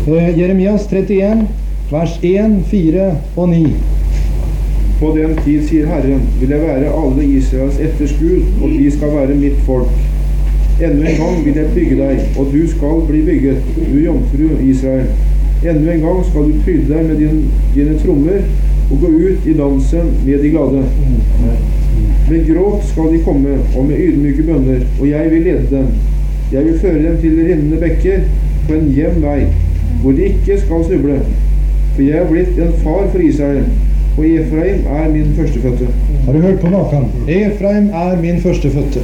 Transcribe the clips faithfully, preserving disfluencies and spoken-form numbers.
Jeremias trettien, vers en, fire og ni. På den tid, sier Herren, vil jeg være alle Israels etterskud, og de skal være mitt folk. Enda en gang vil jeg bygge deg, og du skal bli bygget, du jomfru Israel. Enda en gang skal du pryde deg med din, dine trommer, og gå ut i dansen med de glade. Med gråt skal de komme, og med ydmyke bønner, og jeg vil lede dem. Jeg vil føre dem til rennende bekker, på en jevn vei, hvor de ikke skal snuble. For jeg er blitt en far for Israel, og Efraim er min førstefødte. Har du hørt på maken? Efraim er min førstefødte.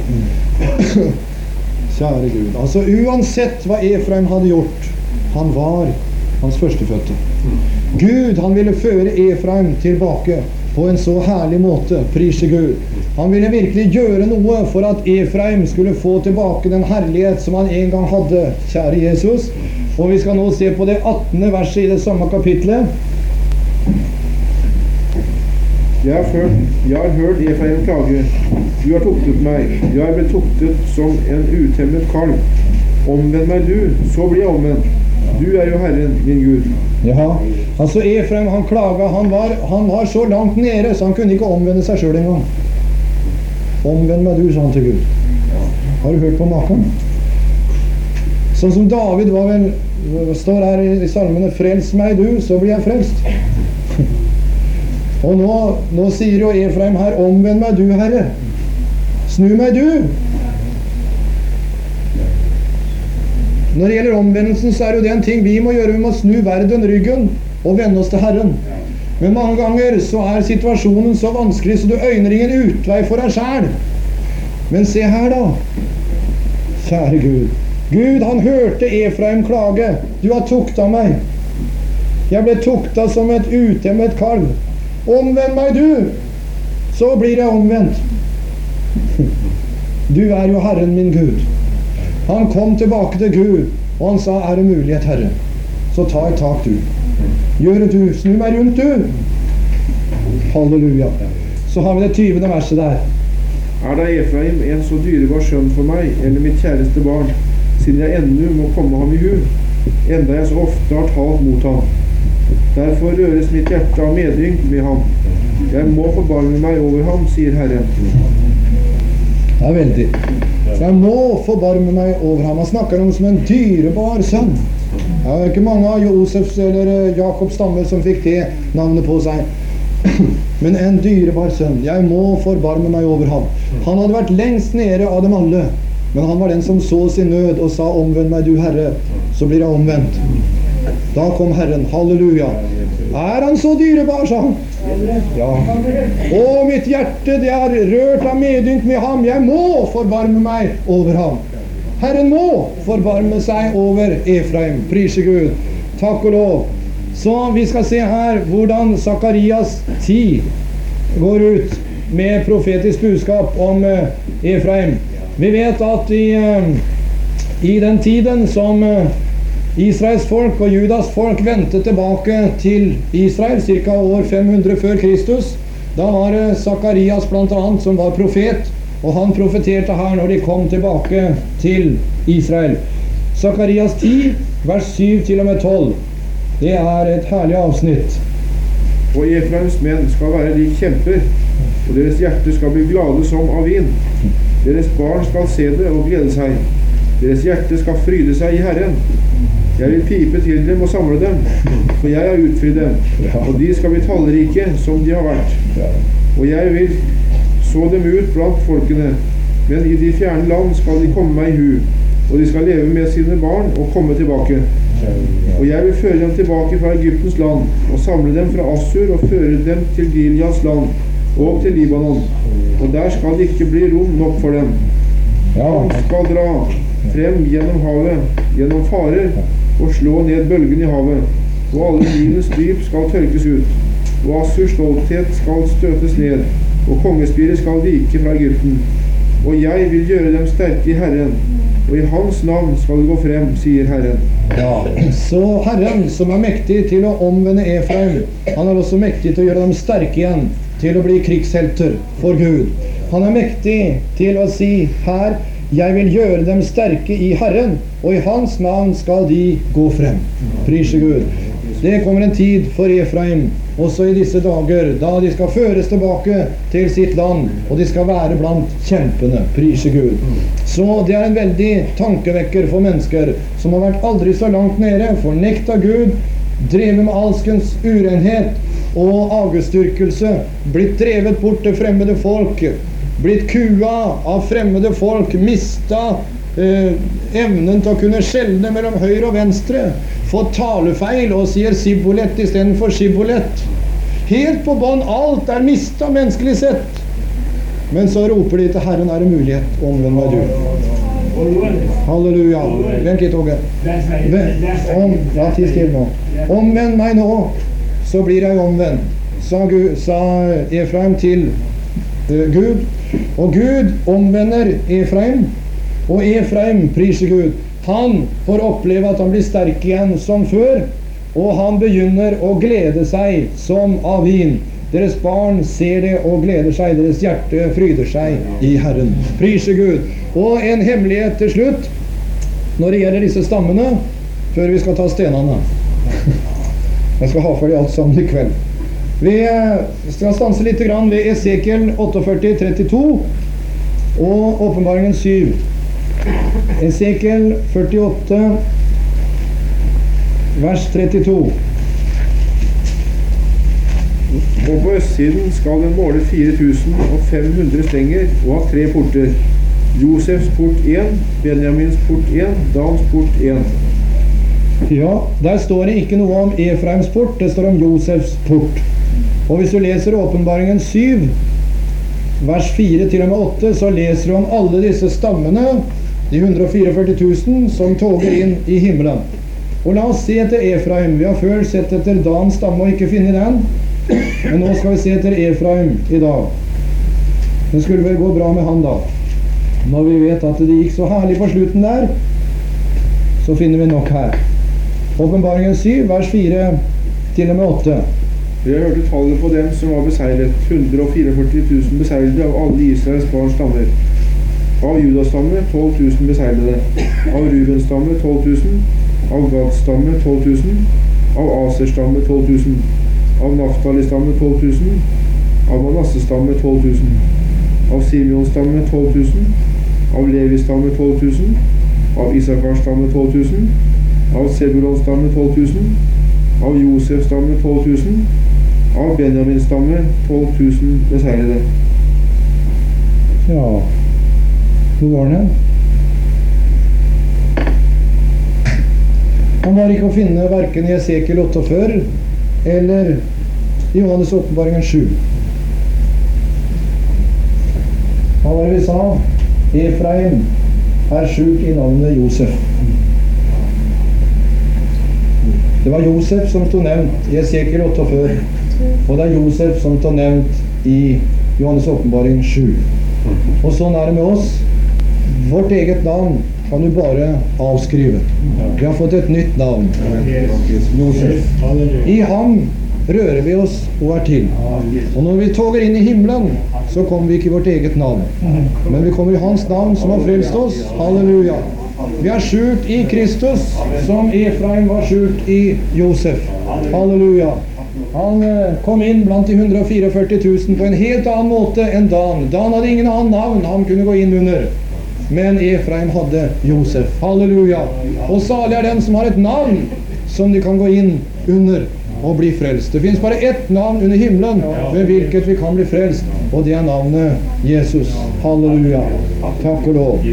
Kjære Gud. Altså uansett hva Efraim hadde gjort, han var hans førstefødte. Gud, han ville føre Efraim tilbake på en så herlig måte, prise Gud. Han ville virkelig gjøre noe for at Efraim skulle få tilbake den herlighet som han en gang hadde, kjære Jesus. Og vi skal nå se på det attende verset i det samme kapitlet. Jeg har, ført, jeg har hørt Efraim klage. Du har tuktet meg. Jeg er blitt tuktet som en utemmet kalv. Omvend meg du, så blir jeg omvendt. Du er jo Herren, min Gud. Ja, altså Efraim, han klaget. Han var, han var så langt nede, så han kunne ikke omvende seg selv en gang. Omvend meg du, sa han til Gud. Har du hørt på maken? Sånn som David var vel, står her i salmene, frels meg du, så blir jeg frelst. Og nå, nå sier jo Efraim her, omvend meg du, Herre. Snu meg du. Når det gjelder omvendelsen, så er jo det en ting vi må gjøre. Vi må snu verden ryggen og vende oss til Herren. Men mange ganger så er situasjonen så vanskelig, så du øyner ingen utvei for deg selv. Men se her da. Kjære Gud. Gud, han hørte Efraim klage. Du har tuktet meg. Jeg ble tuktet som et utemmet kalv. Omvend meg du, så blir jeg omvendt. Du er jo Herren min Gud. Han kom tilbake til Gud, og han sa, er det mulighet, Herre? Så ta et tak du. Gjør det du, snu meg rundt du. Halleluja. Så har vi det tyvende verset der. Er da Efraim en så dyrebar sønn for meg, eller mitt kjæreste barn, siden jeg ennå må komme ham i hu, enda jeg så ofte har talt mot ham. Derfor røres mitt hjerte av medynk med ham. Jeg må forbarme meg over ham, sier Herren. Det er veldig. Jeg må forbarme meg over ham. Han snakker om som en dyrebar sønn. Det er ikke mange av Josefs eller Jakobs stammer som fikk det navnet på seg. Men en dyrebar sønn. Jeg må forbarme meg over ham. Han hadde vært lengst nede av dem alle. Men han var den som så sin nød og sa, omvend meg du Herre, så blir jeg omvendt. Da kom Herren, halleluja. Er han så dyrebar, sa han? Ja. Å, mitt hjerte, det er rørt av medynk med ham. Jeg må forbarme meg over ham. Herren må forbarme seg over Efraim. Prise Gud. Takk og lov. Så vi skal se her hvordan Sakarias ti går ut med profetisk budskap om Efraim. Vi vet at i, i den tiden som Israels folk og Judas folk ventet tilbake til Israel, cirka år fem hundre før Kristus. Da var det Sakarias blant annet som var profet, og han profeterte her når de kom tilbake til Israel. Sakarias ti, vers syv til og med tolv. Det er et herlig avsnitt. Og Efraims menn skal være lik kjemper, og deres hjerte skal bli glade som av vin. Deres barn skal se det og glede seg. Deres hjerte skal fryde seg i Herren. Jeg vil pipe til dem og samle dem, for jeg har utfridd dem, og de skal bli tallrike som de har vært. Og jeg vil så dem ut blant folkene, men i de fjerne land skal de komme meg i hu, og de skal leve med sine barn og komme tilbake. Og jeg vil føre dem tilbake fra Egyptens land, og samle dem fra Assur og føre dem til Gileads land og til Libanon, og der skal det ikke bli rom nok for dem. Han skal dra frem gjennom havet, gjennom farer, og slå ned bølgen i havet, og alle livets dyp skal tørkes ut, og Assurs stolthet skal støtes ned, og kongespiret skal vike fra Egypten. Og jeg vil gjøre dem sterke i Herren, og i hans navn skal det gå frem, sier Herren. Ja, så Herren som er mektig til å omvende Efraim, han er også mektig til å gjøre dem sterke igjen, til å bli krigshelter for Gud. Han er mektig til å si her, Jeg vil gjøre dem sterke i Herren, og i hans navn skal de gå frem. Prise Gud. Det kommer en tid for Efraim, også i disse dager, da de skal føres tilbake til sitt land, og de skal være blant kjempene. Prise Gud. Så det er en veldig tankevekker for mennesker som har vært aldri så langt nede, fornektet Gud, drevet med alskens urenhet og avgudsdyrkelse, blitt drevet bort til fremmede folk, blitt kua av fremmede folk, mistet eh, evnen til å kunne skjelne mellom høyre og venstre, fått talefeil og sier Sibolett i stedet for Sibolett. Helt på bånd, alt er mistet menneskelig sett. Men så roper de til Herren, er det mulighet, omvend meg du. Halleluja. Vent litt, Åge. Om, ja, ti skriv nå. Omvend meg nå, så blir jeg omvendt, sa, Gud, sa Efraim til uh, Gud. Og Gud omvender Efraim, og Efraim, priser Gud, han får oppleve at han blir sterk igjen som før, og han begynner å glede seg som av vin. Deres barn ser det og gleder seg, deres hjerte fryder seg i Herren. Priser Gud. Og en hemmelighet til slutt, når det gjelder disse stammene, før vi skal ta stenene. Jeg skal ha for de alt sammen i kveld. Vi skal stanse litt grann ved Esekiel førtiåtte trettito og Åpenbaringen syv. Esekiel førtiåtte, vers trettito. Og på østsiden skal den måle fire tusen fem hundre stenger og ha tre porter. Josefs port én, Benjamins port én, Dans port én. Ja, der står det ikke noe om Efraims port, det står om Josefs port. Og hvis du leser Åpenbaringen syv, vers fire til og med åtte, så leser du om alle disse stammene, de hundre og førtifire tusen, som toger inn i himmelen. Og la oss se etter Efraim. Vi har før sett etter Dans stamme og ikke finne den, men nå skal vi se etter Efraim i dag. Det skulle vel gå bra med han da. Når vi vet at det gikk så herlig på slutten der, så finner vi nok her. Åpenbaringen syv, vers fire til og med åtte. Vi har hørt tallet på dem som var beseilet, hundre og førtifire tusen beseilede av alle Israels barns stammer. Av Judas stamme tolv tusen beseilede, av Rubens stamme tolv tusen, av Gads stamme tolv tusen, av Asers stamme tolv tusen, av Naphtali stamme tolv tusen, av Manasseh stamme tolv tusen, av Simeons stamme tolv tusen, av Levis stamme tolv tusen, av Isakars stamme tolv tusen, av Sebulons stamme tolv tusen, av Josefs stamme tolv tusen, av Benjamins stamme tolv tusen beseilede. Ja, hvor var den? Han var ikke å finne hverken i Esekiel åttiåtte eller i Johannes Åpenbaringen sju. Hva var det vi sa? Efraim er skjult i navnet Josef. Det var Josef som stod nevnt i Esekiel åttiåtte, og det er Josef som stod nevnt i Johannes Åpenbaring sju. Og sånn er det med oss. Vårt eget navn kan du bare avskrive. Vi har fått et nytt navn. Josef. I ham rører vi oss og er til. Og når vi toger inn i himmelen, så kommer vi ikke i vårt eget navn. Men vi kommer i hans navn som har frelst oss. Halleluja. Vi er skjult i Kristus, som Efraim var skjult i Josef. Halleluja. Han kom inn blant de hundre og førtifire tusen på en helt annen måte enn Dan. Dan hadde ingen annen navn han kunne gå inn under. Men Efraim hadde Josef. Halleluja. Og salig er den som har et navn som de kan gå inn under og bli frelst. Det finnes bare ett navn under himmelen ved hvilket vi kan bli frelst, og det er navnet Jesus. Halleluja. Takk og lov.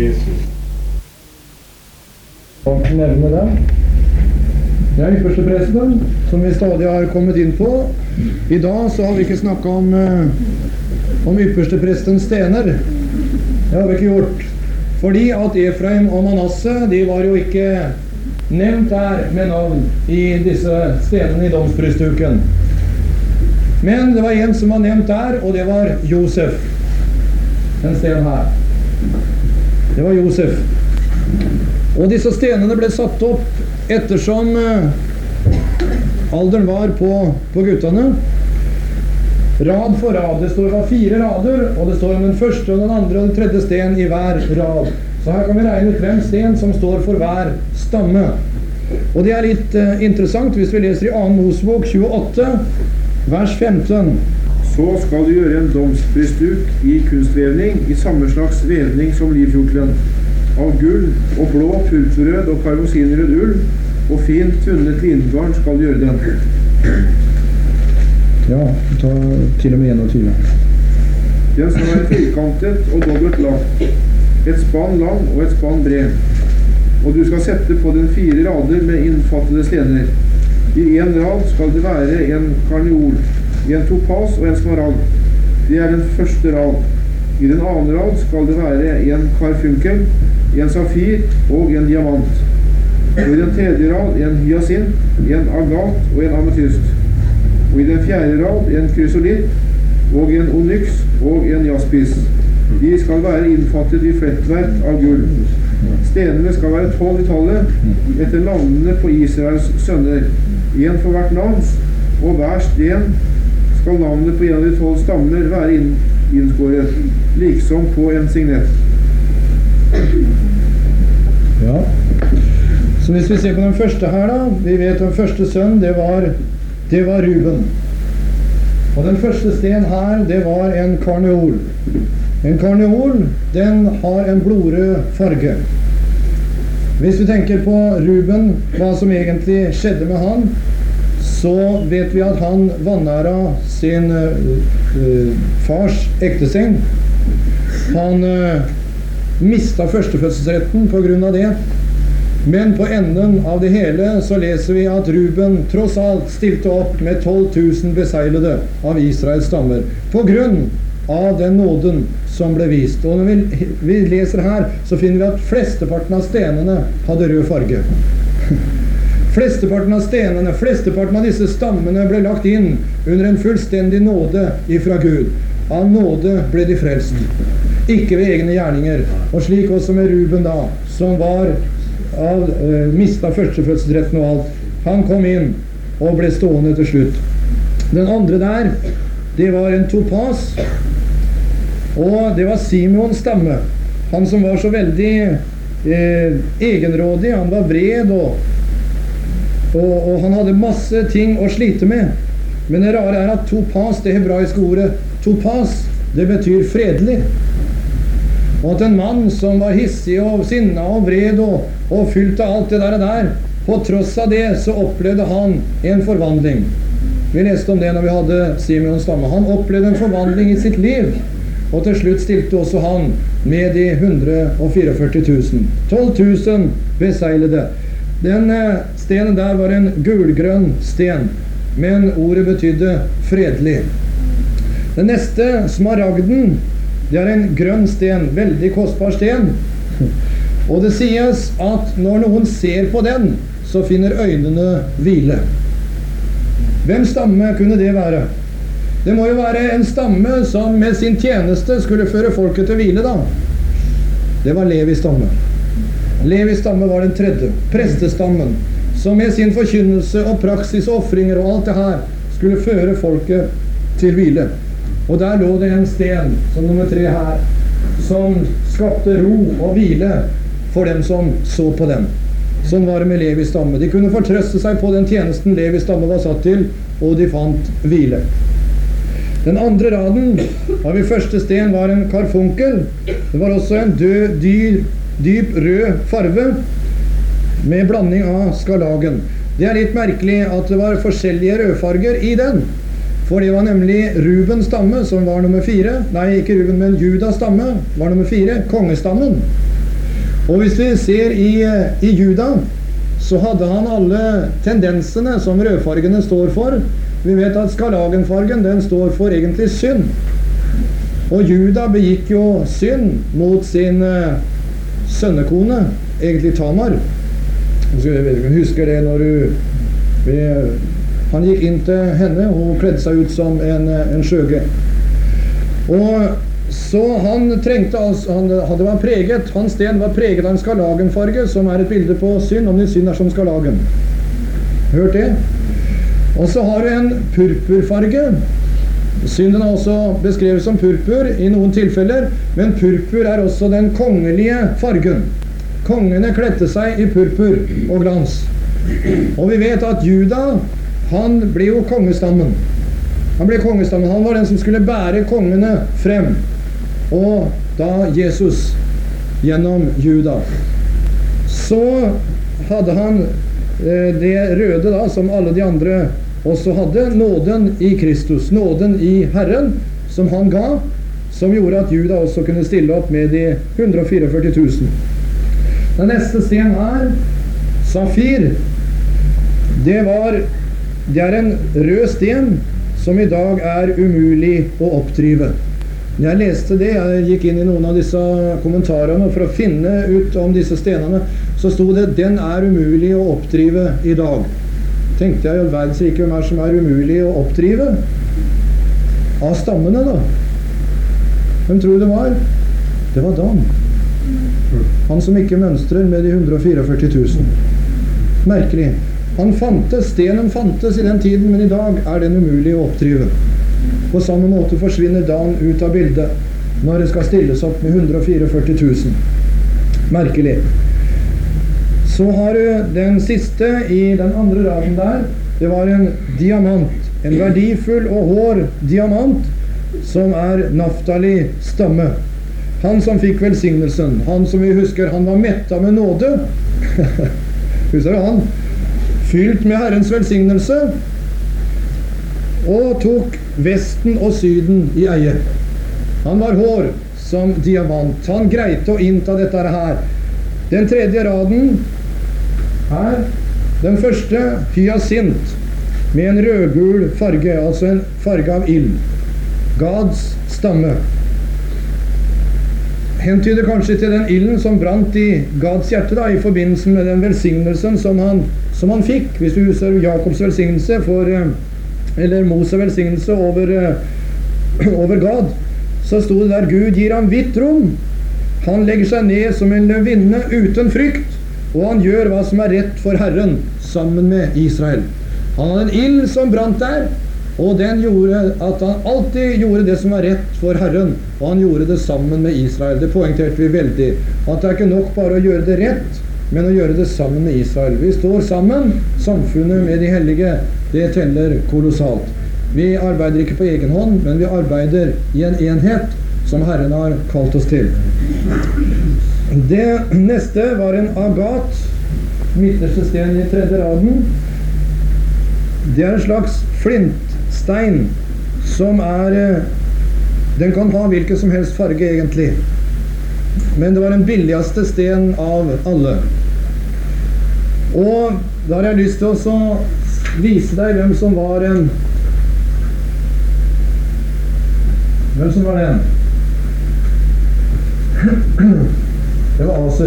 Og nevne dem. Det er ypperstepresten, som vi stadig har kommet inn på. I dag så har vi ikke snakket om, uh, om yppersteprestens stener. Det har vi ikke gjort. Fordi at Efraim og Manasseh, de var jo ikke nevnt her med navn i disse stenene i domsbrystuken. Men det var en som var nevnt der, og det var Josef. Den stenen her. Det var Josef. Og disse stenene ble satt opp ettersom uh, alderen var på, på guttene. Rad for rad. Det står var fire rader, og det står om den første og den andre og den tredje sten i hver rad. Så her kan vi regne ut hvem sten som står for hver stamme. Og det er litt eh, interessant hvis vi leser i annen Mosebok tjueåtte, vers femten. Så skal du gjøre en domsprestduk i kunstvevning, i samme slags vevning som livkjortelen, av gull og blå, purpurrød og karmosinrød ull, og fint tvunnet lingarn skal du gjøre den. Ja, ta til og med enogtyve. Den skal være firkantet og dobbelt lang, et spann lang og et spann bred. Og du skal sette på den fire rader med innfattede stener. I en rad skal det være en karneol, en topas og en smaragd. Det er den første rad. I den andre rad skal det være en karfunkel, en safir og en diamant. Og i den tredje rad en hyasint, en agat og en ametyst. Og i den fjerde rad en krysolitt og en onyx og en jaspis. De skal være innfattet i flettverk av gull. Stenene skal være tolv i tallet, etter navnene på Israels sønner, en for hvert navn, og hver sten skal navnet på en av de tolv stammer være inn, innskåret, liksom på en signet. Ja. Så hvis vi ser på den første her da, vi vet den første sønn, det var, det var Ruben. Og den første sten her, det var en karneol. En karneol, den har en blodrød farge. Hvis vi tenker på Ruben, hva som egentlig skjedde med han, så vet vi at han vanæra sin uh, fars ekteseng. Han uh, mistet førstefødselsretten på grunn av det. Men på enden av det hele så leser vi at Ruben tross alt stilte opp med tolv tusen beseglede av Israels stammer, på grunn av den nåden som ble vist. Og når vi, vi leser her, så finner vi at flesteparten av stenene hadde rød farge. Flesteparten av stenene, flesteparten av disse stammene ble lagt inn under en fullstendig nåde ifra Gud. Av nåde ble de frelst, ikke ved egne gjerninger. Og slik også med Ruben da, som var av, uh, mistet førstefødselsretten og alt. Han kom inn og ble stående til slutt. Den andre der, det var en topas, og det var Simons stamme. Han som var så veldig eh, egenrådig, han var vred, og, og, og han hadde masse ting å slite med. Men det rare er at topas, det hebraiske ordet topas, det betyr fredelig. Og at en mann som var hissig og sinna og vred og, og fylt av alt det der, der, på tross av det så opplevde han en forvandling. Vi leste om det når vi hadde Simons stamme. Han opplevde en forvandling i sitt liv. Og til slutt stilte også han med de ett hundre førtifire tusen. tolv tusen beseglede. Den stenen der var en gulgrønn sten, men ordet betydde fredelig. Den neste, smaragden, det er en grønn sten, veldig kostbar sten. Og det sies at når noen ser på den, så finner øynene hvile. Hvem stamme kunne det være? Det må jo være en stamme som med sin tjeneste skulle føre folket til hvile da. Det var Levi stamme. Levi stamme var den tredje, prestestammen, som med sin forkynnelse og praksis og offringer og alt det her skulle føre folket til hvile. Og der lå det en sten, som nummer tre her, som skapte ro og hvile for dem som så på dem. Som var med Levi stamme. De kunne fortrøste seg på den tjenesten Levi stamme var satt til, og de fant hvile. Den andre raden av i første sten var en karfunkel. Det var også en død, dyr, dyp rød farve med blanding av skarlagen. Det er litt merkelig at det var forskjellige rødfarger i den. For det var nemlig Rubens stamme som var nummer fire. Nei, ikke Ruben, men Judas stamme var nummer fire, kongestammen. Og hvis vi ser i, i Juda, så hadde han alle tendensene som rødfargene står for. Vi vet at skarlagenfargen, den står for egentlig synd. Og Juda begikk jo synd mot sin uh, sønnekone, egentlig Tamar. Jeg husker det når du... Vi, han gikk inn til henne, og hun kledde seg ut som en, en skjøge. Og så han trengte, altså, han, det var preget, hans sten var preget av en skarlagenfarge, som er et bilde på synd, om din synd er som skarlagen. Hørt det? Og så har du en purpurfarge. Synden er også beskrevet som purpur i noen tilfeller, men purpur er også den kongelige fargen. Kongene kledde seg i purpur og glans. Og vi vet at Juda, han ble jo kongestammen. Han ble kongestammen. Han var den som skulle bære kongene frem. Og da Jesus gjennom Juda. Så hadde han eh, det røde da, som alle de andre også hadde, nåden i Kristus, nåden i Herren, som han ga, som gjorde at Juda også kunne stille opp med de et hundre og førtifire tusen. Den neste sten er safir. Det var, det er en rød sten som i dag er umulig å oppdrive. Når jeg leste det, jeg gikk inn i noen av disse kommentarene for å finne ut om disse stenene, så sto det, den er umulig å oppdrive i dag. Tenkte jeg, verdens rike, hvem er som er umulig å oppdrive? Av stammene da. Hvem tror du det var? Det var Dan. Han som ikke mønstrer med de et hundre og førtifire tusen. Merkelig. Han fantes, stenen fantes i den tiden, men i dag er den umulig å oppdrive. På samme måte forsvinner Dan ut av bildet når det skal stilles opp med et hundre og førtifire tusen. Merkelig. Så har du den siste i den andre raden der. Det var en diamant. En verdifull og hård diamant som er Naftali stamme. Han som fikk velsignelsen. Han som vi husker, han var mettet med nåde. Husker du han? Fylt med Herrens velsignelse. Og tok vesten og syden i eie. Han var hår som diamant. Han greite å innta dette her. Den tredje raden her, den første hyasint med en rødgul farge, altså en farge av ild. Gads stamme. Hentyder kanskje til den ilden som brant i Gads hjerte da, i forbindelse med den velsignelsen som han, som han fikk. Hvis vi husker Jakobs velsignelse for, eller Moses velsignelse over, over Gad, så stod det der, Gud gir ham vidt rom. Han legger seg ned som en løvinne uten frykt, og han gjør hva som er rett for Herren sammen med Israel. Han hadde en ild som brant der, og den gjorde at han alltid gjorde det som var rett for Herren, og han gjorde det sammen med Israel. Det poengterte vi veldig, at det er ikke nok bare å gjøre det rett, men å gjøre det sammen med Israel. Vi står sammen, samfunnet med de hellige, det teller kolossalt. Vi arbeider ikke på egen hånd, men vi arbeider i en enhet som Herren har kalt oss til. Det neste var en agat, midterste sten i tredje raden. Det er en slags flintstein som er, den kan ha hvilken som helst farge egentlig. Men det var den billigste sten av alle. Og da har jeg lyst til å vise deg hvem som var en Hvem som var den? Det var Aser.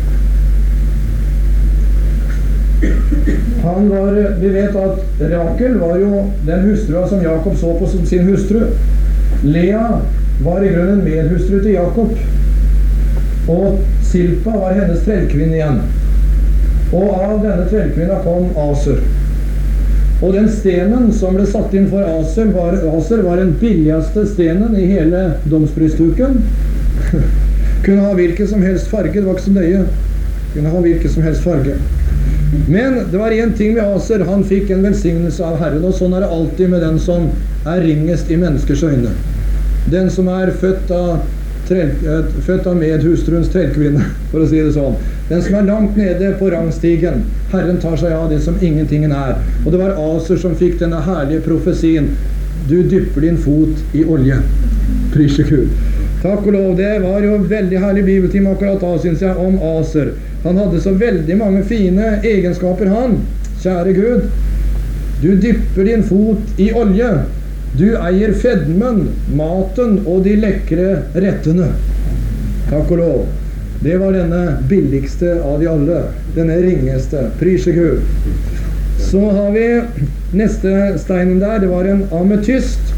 Han var, vi vet at Rakel var jo den hustrua som Jakob så på som sin hustru. Lea var i grunnen medhustru til Jakob. Og Silpa var hennes trellkvinne igjen. Og av denne trellkvinna kom Aser. Og den stenen som ble satt inn for Aser var, Aser var den billigste stenen i hele domspristuken. Kunne ha hvilken som helst farge, det var ikke så nøye. Kunne ha hvilken som helst farge. Men det var en ting med Aser, han fikk en velsignelse av Herren, og sånn er det alltid med den som er ringest i menneskers øyne. Den som er født av, trell, født av medhustruens trellkvinne, for å si det sånn. Den som er langt nede på rangstigen. Herren tar seg av det som ingentingen er. Og det var Aser som fikk denne herlige profesien. Du dypper din fot i olje. Prise Gud. Takk og lov, det var jo veldig herlig bibeltime akkurat da, synes jeg, om Aser. Han hadde så veldig mange fine egenskaper, han. Kjære Gud, du dypper din fot i olje. Du eier fedmen, maten og de lekre rettene. Takk og lov. Det var denne billigste av de alle. Denne ringeste. Prise Gud. Så har vi neste steinen der. Det var en ametyst.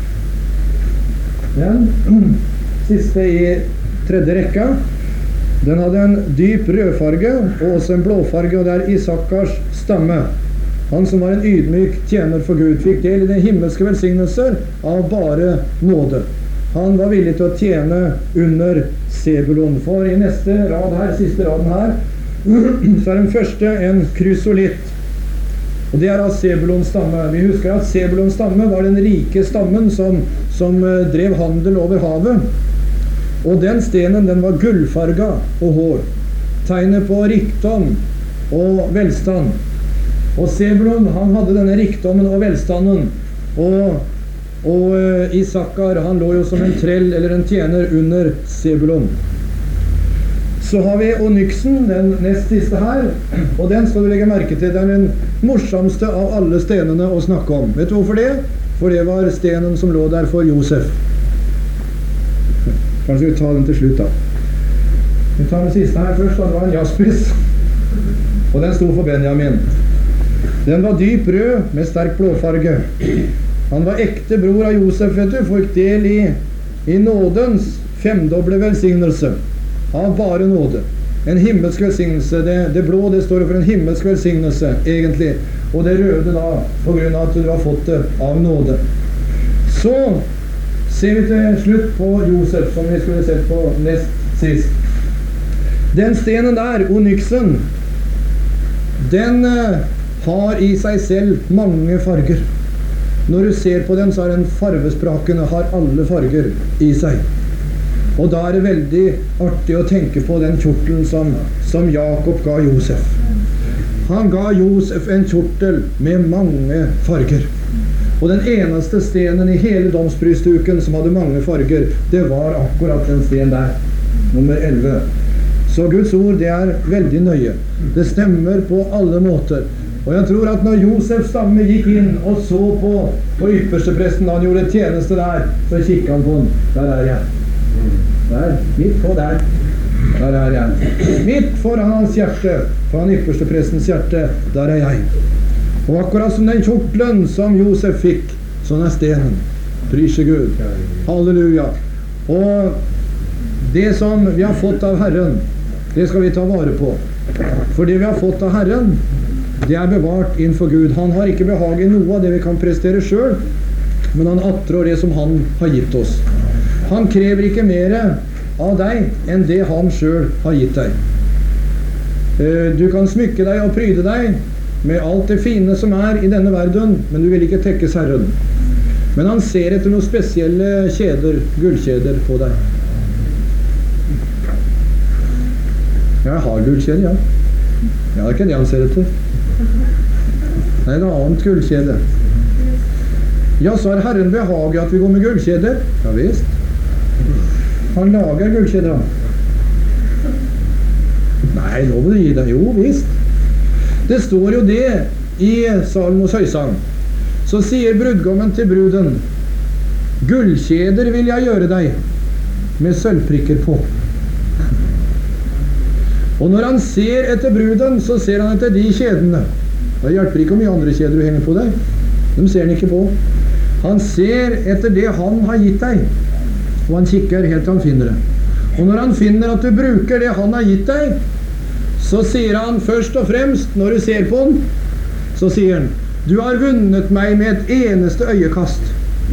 Den siste i tredje rekka. Den hadde en dyp rødfarge og også en blåfarge, og det er Isakars stamme. Han som var en ydmyk tjener for Gud, fikk del i den himmelske velsignelser av bare nåde. Han var villig til å tjene under Sebulon. For i neste rad her, siste raden her, så er den første en krysolitt. Og det er av Sebulons stamme. Vi husker at Sebulons stamme var den rike stammen som, som drev handel over havet. Og den stenen, den var gullfarga og hår. Tegnet på rikdom og velstand. Og Sebulon, han hadde denne rikdommen og velstanden. Og, og uh, Isakar, han lå jo som en trell eller en tjener under Sebulon. Så har vi Onyxen, den nest siste her. Og den skal du legge merke til. Det er den morsomste av alle stenene å snakke om. Vet du hvorfor det? For det var stenen som lå der for Josef. Kanskje vi tar den til slutt da. Vi tar den siste her først, da. Det var en jaspis. Og den sto for Benjamin. Den var dyp rød med sterk blåfarge. Han var ekte bror av Josef, vet du, fikk del i, i nådens femdoble velsignelse. Av bare nåde. En himmelsk velsignelse. Det, det blå, det står for en himmelsk velsignelse, egentlig. Og det røde da, på grunn av at du har fått det av nåde. Så ser vi til slutt på Josef, som vi skulle sett på nest sist. Den stenen der, Onyxen, den uh, har i seg selv mange farger. Når du ser på den, så er den farvesprakende, har alle farger i seg. Og da er det veldig artig å tenke på den kjortelen som, som Jakob ga Josef. Han ga Josef en kjortel med mange farger. Og den eneste stenen i hele domsbrystuken som hadde mange farger, det var akkurat den stenen der, nummer elleve. Så Guds ord, det er veldig nøye. Det stemmer på alle måter. Og jeg tror at når Josefs stamme gikk inn og så på, på ypperstepresten, da han gjorde tjeneste der, så kikket han på han. Der er jeg. Der, midt på der. Der er jeg. Midt foran hans hjerte, foran yppersteprestens hjerte, der er jeg. Og akkurat som den kjortelen som Josef fikk, sånn er stenen. Prise Gud. Halleluja. Og det som vi har fått av Herren, det skal vi ta vare på. For det vi har fått av Herren, det er bevart innenfor Gud. Han har ikke behag i noe av det vi kan prestere selv, men han attrår det som han har gitt oss. Han krever ikke mer av deg enn det han selv har gitt deg. Du kan smykke deg og pryde deg med alt det fine som er i denne verden, men du vil ikke tekkes Herren. Men han ser etter noen spesielle kjeder, gullkjeder på deg. Jeg har gullkjede, ja. Ja, det er ikke det han ser etter. Det er en annet gullkjede. Ja, så har Herren behaget at vi går med gullkjeder. Ja, visst. Han lager gullkjeder, han. Nei, nå må du gi deg. Jo, visst. Det står jo det i Salmos høysang. Så sier brudgommen til bruden, gullkjeder vil jeg gjøre deg, med sølvprikker på. Og når han ser etter bruden, så ser han etter de kjedene. Det hjelper ikke hvor mye andre kjeder du henger på deg. De ser han ikke på. Han ser etter det han har gitt deg. Og han kikker helt til han finner det. Og når han finner at du bruker det han har gitt deg, så sier han først og fremst, når du ser på han, så sier han, du har vunnet meg med et eneste øyekast.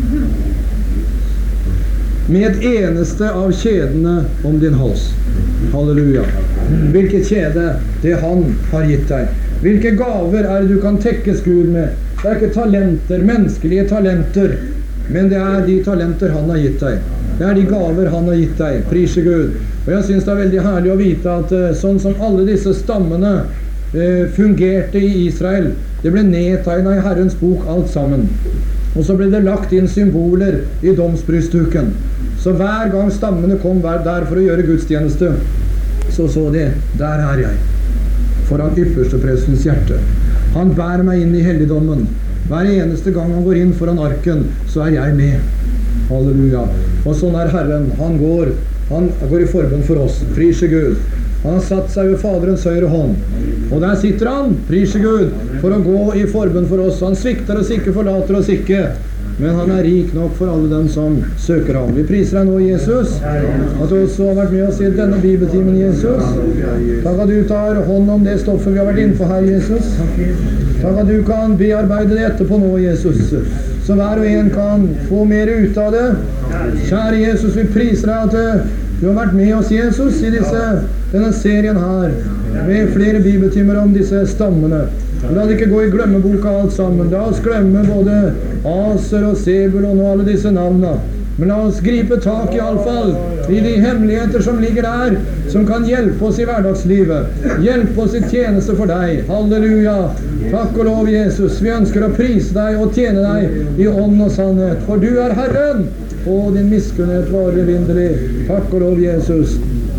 Med et eneste av kjedene om din hals. Halleluja. Hvilket kjede det han har gitt deg. Hvilke gaver er det du kan tekkes Gud med? Det er ikke talenter, menneskelige talenter, men det er de talenter han har gitt deg. Det er de gaver han har gitt deg. Prise Gud. Og jeg synes det er veldig herlig å vite at sånn som alle disse stammene eh, fungerte i Israel, det ble nedtegnet i Herrens bok alt sammen. Og så ble det lagt inn symboler i domsbrystuken. Så hver gang stammene kom der for å gjøre gudstjeneste, så så de, der er jeg, foran yppersteprestens hjerte. Han bærer meg inn i helligdommen. Hver eneste gang han går inn foran arken, så er jeg med. Halleluja. Og sånn er Herren. Han går, han går i forbund for oss. Prise Gud. Han har satt seg ved Faderens høyre hånd. Og der sitter han, prise Gud, for å gå i forbund for oss. Han svikter oss ikke, forlater oss ikke. men han er rik nok for alle dem som søker ham. Vi priser deg nå, Jesus, at du også har vært med oss i denne bibeltimen, Jesus. Takk at du tar hånd om det stoffet vi har vært innenfor her, Jesus. Takk at du kan bearbeide det etterpå nå, Jesus, så hver og en kan få mer ut av det. Kjære Jesus, vi priser deg at du har vært med oss, Jesus, i disse, denne serien her, med flere bibeltimer om disse stammene. La det ikke gå i glemmeboka alt sammen. La oss glemme både Aser og Sebulon og alle disse navnene. Men la oss gripe tak i alle fall i de hemmeligheter som ligger der, som kan hjelpe oss i hverdagslivet. Hjelpe oss i tjeneste for deg. Halleluja. Takk og lov, Jesus. Vi ønsker å prise deg og tjene deg i ånd og sannhet. For du er Herren, og din miskunnhet varer evinnelig. Takk og lov, Jesus.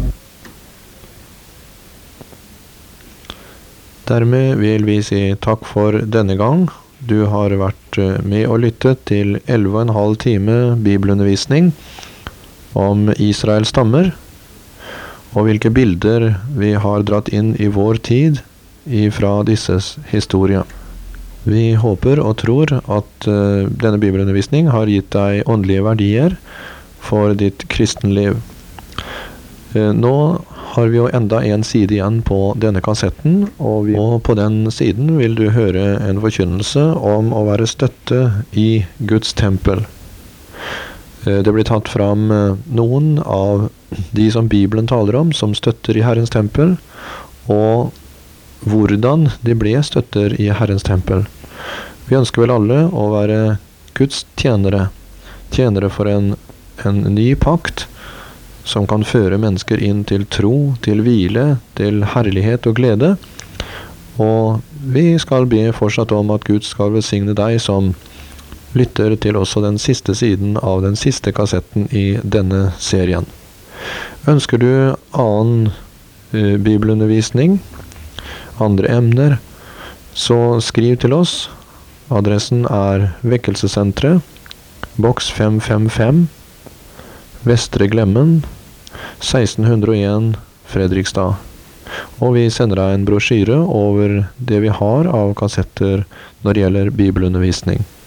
Dermed vil vi si takk for denne gang. Du har vært med og lyttet til elleve og en halv time bibelundervisning om Israels stammer, og hvilke bilder vi har dratt inn i vår tid fra disses historie. Vi håper og tror at uh, denne bibelundervisning har gitt deg åndelige verdier for ditt kristenliv. Uh, nå har vi jo enda en side igjen på denne kassetten, og, vi, og på den siden vil du høre en forkynnelse om å være støtte i Guds tempel. Det blir tatt fram noen av de som Bibelen taler om, som støtter i Herrens tempel, og hvordan de ble støtter i Herrens tempel. Vi ønsker vel alle å være Guds tjenere, tjenere for en, en ny pakt, som kan føre mennesker inn til tro, til hvile, til herlighet og glede. Og vi skal be fortsatt om at Gud skal velsigne deg som lytter til også den siste siden av den siste kassetten i denne serien. Ønsker du annen uh, bibelundervisning, andre emner, så skriv til oss. Adressen er Vekkelsessenteret, boks fem fem fem, Vestre Glemmen, seksten hundre og en, Fredrikstad. Og vi sender deg en brosjyre over det vi har av kassetter når det gjelder bibelundervisning.